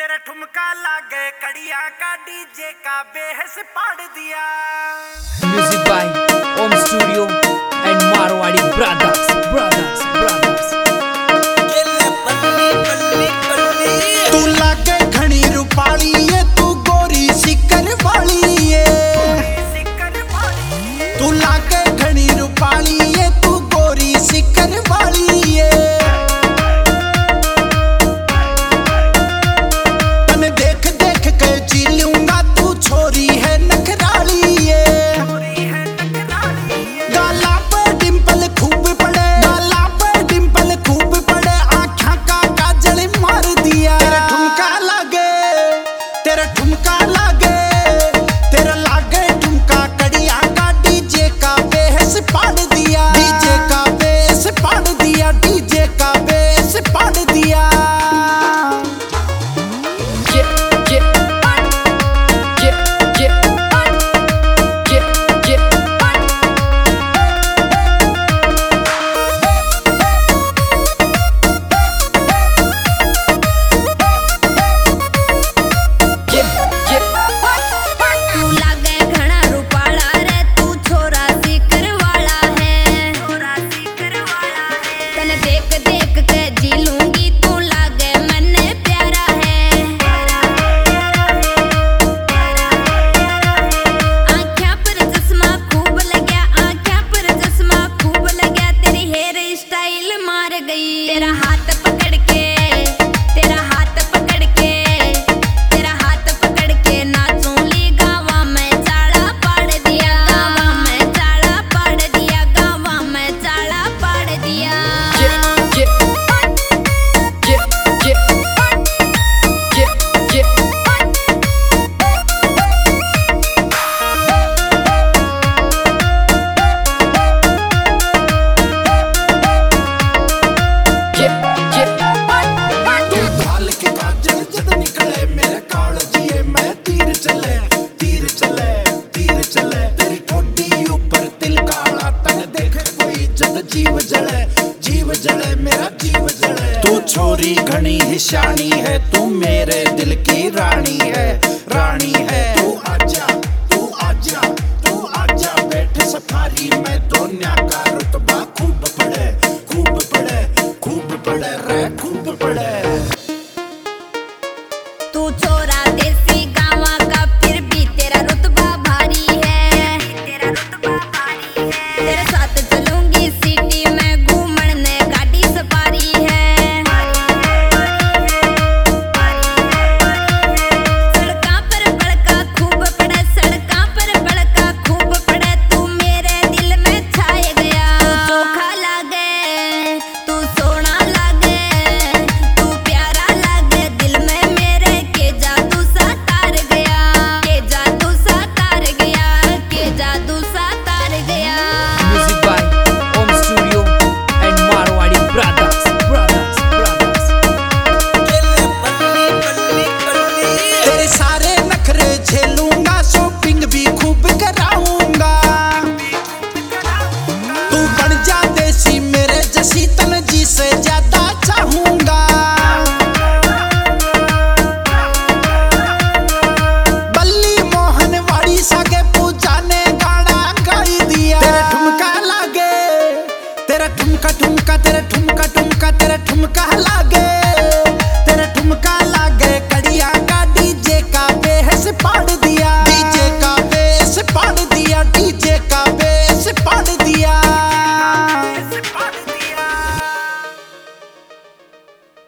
तेरा ठुमका लागे कड़िया का डीजे का बेहस पाड़ दिया। Music by Om Studio and Marwadi Brothers. तू लागे घनी रूपाली ये तू गोरी सिकर वाली ये। तू लागे घनी रूपाली ये तू गोरी सिकर वाली ये। तने देख देख के जी लूंगा तू छोरी है नखराली ये। गाला पे डिंपल खूब पड़े, गाला पे डिंपल खूब पड़े, आँखों का काजल मार दिया। तेरा ठुमका लागे, तेरा ठुमका लागे, तेरा लागे ठुमका कड़िया का डीजे का बेस पाड़ दिया। डीजे का बेस पाड़ दिया, डीजे का बेस पाड़ दिया। तेरा हाथ पकड़ के, तेरा हाथ पकड़ के, तेरा हाथ पकड़ के नाचूंगी गावा में चाड़ा पाड़ दिया। गावा में चाड़ा पाड़ दिया, गावा में चाड़ा पाड़ दिया। जीव जले मेरा जीव जले। तू छोरी घनी हिशानी है, तू मेरे दिल की रानी है, रानी है। तू आजा, तू आजा, तू आजा, बैठे सफारी में दुनिया का रुतबा खूब पड़े, खूब पड़े, खूब पड़े रे, खूब पड़े। तू छोरा देसी